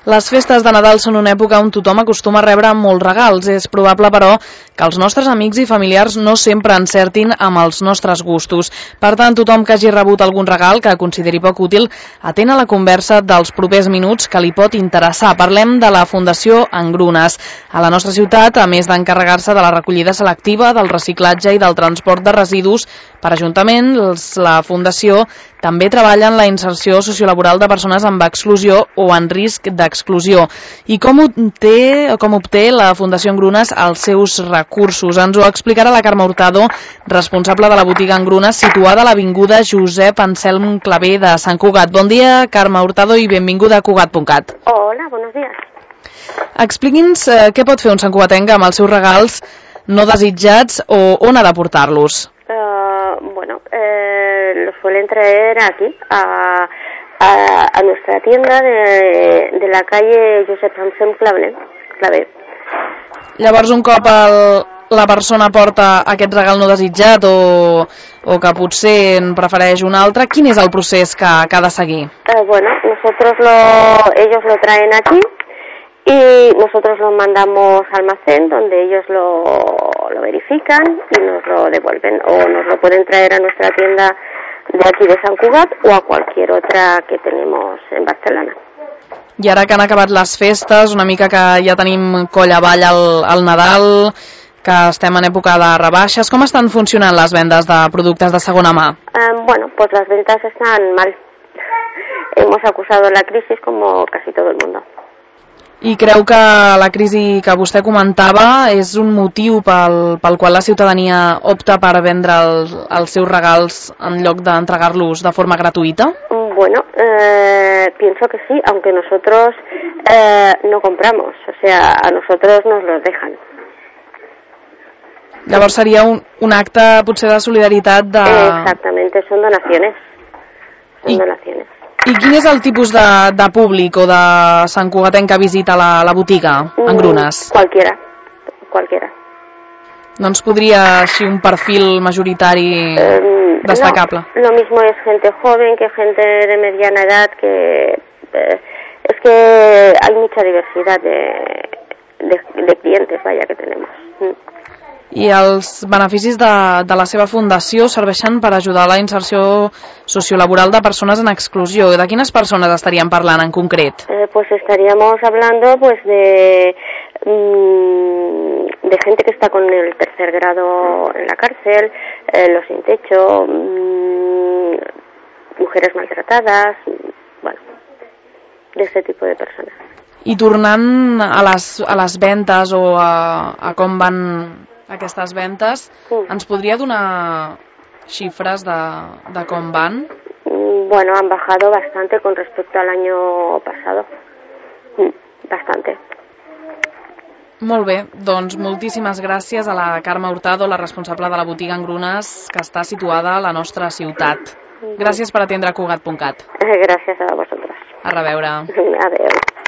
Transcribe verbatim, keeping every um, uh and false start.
Les festes de Nadal són una època on tothom acostuma a rebre molts regals. És probable, però, que els nostres amics i familiars no sempre encertin amb els nostres gustos. Per tant, tothom que hagi rebut algun regal que consideri poc útil, atén a la conversa dels propers minuts que li pot interessar. Parlem de la Fundació Engrunes. A la nostra ciutat, a més d'encarregar-se de la recollida selectiva, del reciclatge i del transport de residus, per ajuntaments, la Fundació també treballa en la inserció sociolaboral de persones amb exclusió o en risc d'exclusió. I com obté, com obté la Fundació Engrunes els seus recursos? Ens ho explicarà la Carme Hurtado, responsable de la botiga Engrunes, situada a l'avinguda Josep Anselm Clavé de Sant Cugat. Bon dia, Carme Hurtado, i benvinguda a Cugat punt cat. Hola, buenos días. Expliqui'ns eh, què pot fer un santcugatenc amb els seus regals no desitjats o on ha de portar-los? Uh, bueno, eh, los suelen traer aquí, a, a, a nuestra tienda de, de la calle Josep Anselm Clavé. Clavé. Llavors, un cop el, la persona porta aquest regal no desitjat o, o que potser en prefereix un altre, quin és el procés que, que ha de seguir? Uh, bueno, nosotros lo, ellos lo traen aquí y nosotros lo mandamos al almacén donde ellos lo, lo verifican y nos lo devuelven, o nos lo pueden traer a nuestra tienda de aquí de Sant Cugat o a cualquier otra que tenemos en Barcelona. I ara que han acabat les festes, una mica que ja tenim coll avall al, al Nadal, que estem en època de rebaixes, com estan funcionant les vendes de productes de segona mà? Um, bueno, pues las ventas están mal. Hemos acusado la crisis como casi todo el mundo. I creu que la crisi que vostè comentava és un motiu pel, pel qual la ciutadania opta per vendre el, els seus regals en lloc d'entregar-los de forma gratuïta? Bueno, eh, pienso que sí, aunque nosotros eh, no compramos, o sea, a nosotros nos los dejan. Llavors seria un, un acte potser de solidaritat de... Exactamente, son donaciones. Son I... donaciones. I quin és el tipus de, de públic o de santcugatenc que visita la, la botiga Engrunes? Mm, cualquiera, cualquiera. No ens podria així un perfil majoritari eh, destacable? No, lo mismo es gente joven que gente de mediana edad, que eh, es que hay mucha diversidad de, de, de clientes, vaya, que tenemos. Mm. I els beneficis de, de la seva fundació serveixen per ajudar a la inserció sociolaboral de persones en exclusió. De quines persones estaríem parlant en concret? Eh, pues estaríamos hablando pues de, mmm, de gente que está con el tercer grado en la cárcel, eh, los sin techo, mmm, mujeres maltratadas, bueno, de este tipo de personas. I tornant a les, a les ventes o a, a com van aquestes ventes, mm. ens podria donar xifres de, de com van? Bueno, han bajado bastante con respecto al año pasado. Mm, bastante. Molt bé, doncs moltíssimes gràcies a la Carme Hurtado, la responsable de la botiga Engrunes, que està situada a la nostra ciutat. Gràcies per atendre Cugat punt cat. Gràcies a vosaltres. A reveure. Adéu.